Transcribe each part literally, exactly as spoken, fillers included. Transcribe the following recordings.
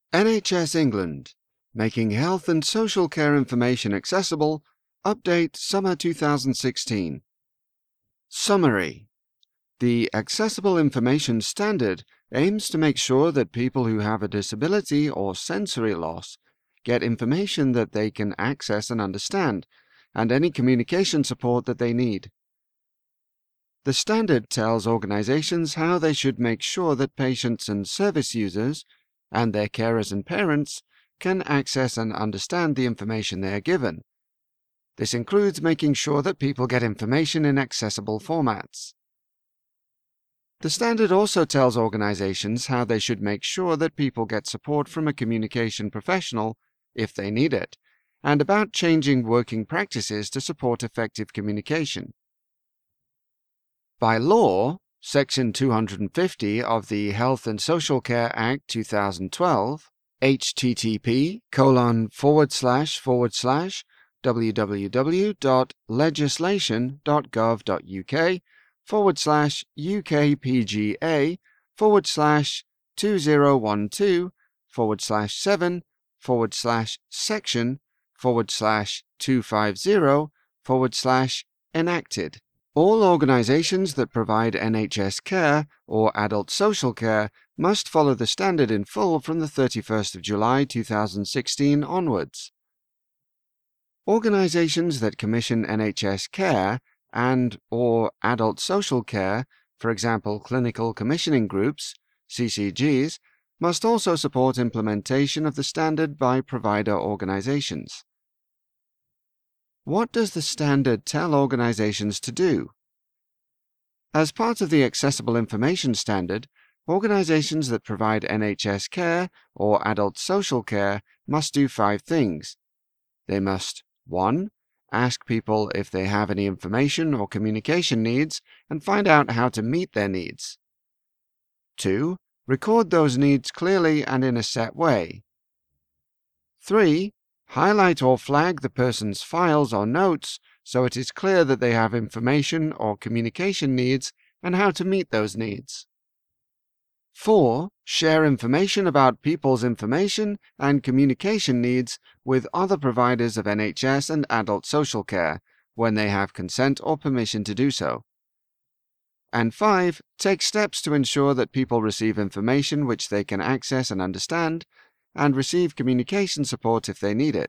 N H S England, making health and social care information accessible. Update Summer two thousand sixteen. Summary. The Accessible Information Standard aims to make sure that people who have a disability or sensory loss get information that they can access and understand, and any communication support that they need. The standard tells organizations how they should make sure that patients and service users, and their carers and parents, can access and understand the information they are given. This includes making sure that people get information in accessible formats. The standard also tells organizations how they should make sure that people get support from a communication professional if they need it, and about changing working practices to support effective communication. By law, Section two hundred fifty of the Health and Social Care Act two thousand twelve, http colon forward slash forward slash www.legislation.gov.uk forward slash UKPGA forward slash 2012 forward slash 7 forward slash section forward slash 250 forward slash enacted. All organizations that provide N H S care or adult social care must follow the standard in full from the thirty-first of July two thousand sixteen onwards. Organizations that commission N H S care and or adult social care, for example clinical commissioning groups, C C Gs, must also support implementation of the standard by provider organizations. What does the standard tell organizations to do? As part of the Accessible Information Standard, organizations that provide N H S care or adult social care must do five things. They must one. Ask people if they have any information or communication needs and find out how to meet their needs. two. Record those needs clearly and in a set way. three. Highlight or flag the person's files or notes so it is clear that they have information or communication needs and how to meet those needs. four. Share information about people's information and communication needs with other providers of N H S and adult social care when they have consent or permission to do so. And five. Take steps to ensure that people receive information which they can access and understand, and receive communication support if they need it.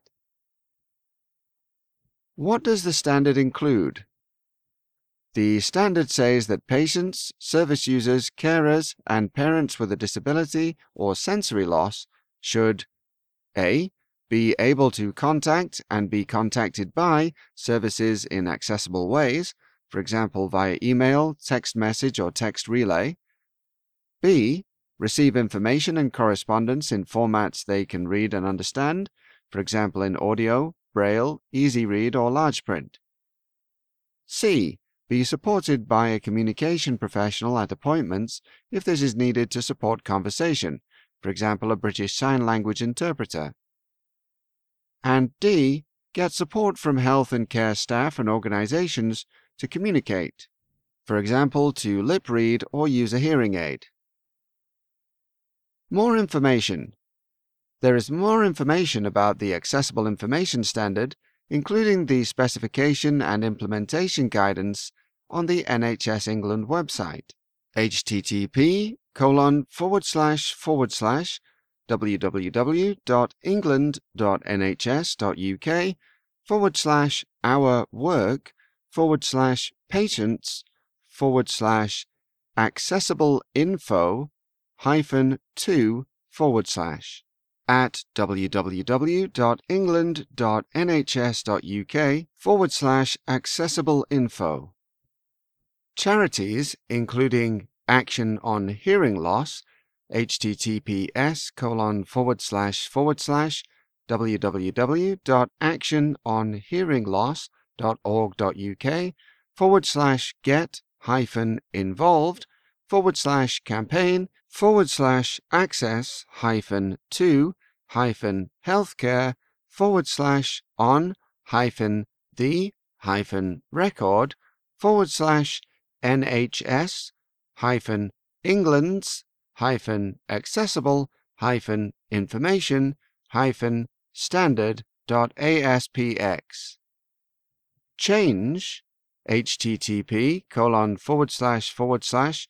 What does the standard include? The standard says that patients, service users, carers, and parents with a disability or sensory loss should A. Be able to contact and be contacted by services in accessible ways, for example via email, text message, or text relay. B. Receive information and correspondence in formats they can read and understand, for example in audio, braille, easy read, or large print. C. Be supported by a communication professional at appointments if this is needed to support conversation, for example a British Sign Language interpreter. And D. Get support from health and care staff and organizations to communicate, for example to lip read or use a hearing aid. More information. There is more information about the Accessible Information Standard, including the specification and implementation guidance, on the N H S England website, http colon forward slash forward slash www.england.nhs.uk forward slash our work forward slash patients forward slash accessible info hyphen two forward slash at www.england.nhs.uk forward slash accessible info. Charities, including Action on Hearing Loss, https colon forward slash forward slash www.actiononhearingloss.org.uk forward slash get hyphen involved forward slash campaign forward slash access hyphen to hyphen healthcare forward slash on hyphen the hyphen record forward slash nhs hyphen england's hyphen accessible hyphen information hyphen standard.aspx. Change, http colon forward slash forward slash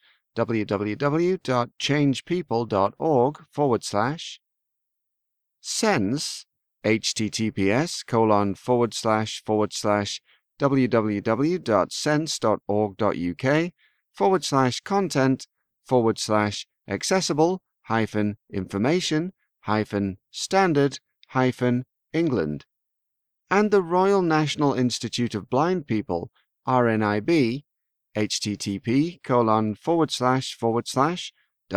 www.changepeople.org forward slash. Sense, https colon forward slash forward slash www.sense.org.uk forward slash content forward slash accessible hyphen information hyphen standard hyphen England. And the Royal National Institute of Blind People, R N I B, http colon forward slash forward slash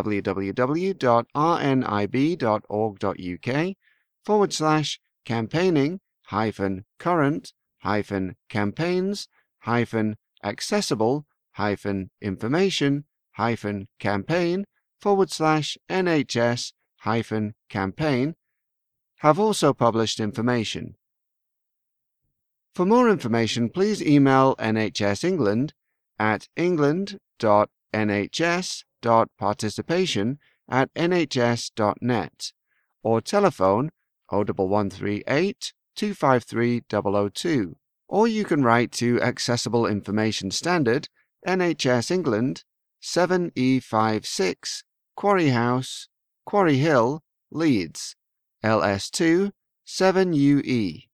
www.rnib.org.uk forward slash campaigning hyphen current hyphen campaigns hyphen accessible hyphen information hyphen campaign forward slash NHS hyphen campaign have also published information. For more information, please email N H S England at england.nhs.participation at nhs.net or telephone oh one one three eight, two five three zero zero two, or you can write to Accessible Information Standard, N H S England, seven E fifty-six, Quarry House, Quarry Hill, Leeds, L S two seven U E.